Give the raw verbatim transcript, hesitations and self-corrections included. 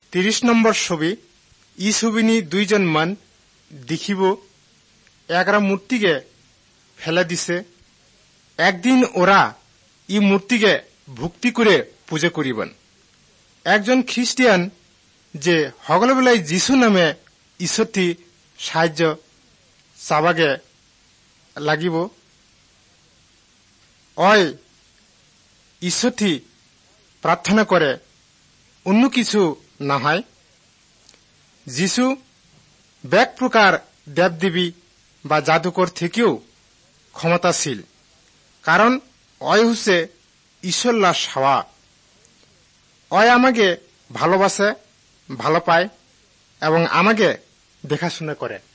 তিরিশ নম্বর ছবি ই ছবিনি দুইজন মান দেখিব এগারো মূর্তিকে ফেলে দিছে। একদিন ওরা ই মূর্তিকে ভক্তি করে পূজা করিবেন। একজন খ্রিস্টিয়ান যে হগলবেলায় যিশু নামে ঈশ্বরটি সাহায্য চাবাগে লাগিব, অয় ঈশ্বরটি প্রার্থনা করে অন্য কিছু না হয়। যিশু ব্যাক প্রকার দেবদেবী বা জাদুকর থেকেও ক্ষমতাশীল, কারণ অয় হচ্ছে ঈশ্বরলা সাওয়া। অয় আমাকে ভালোবাসে, ভালো পায় এবং আমাকে দেখাশোনা করে।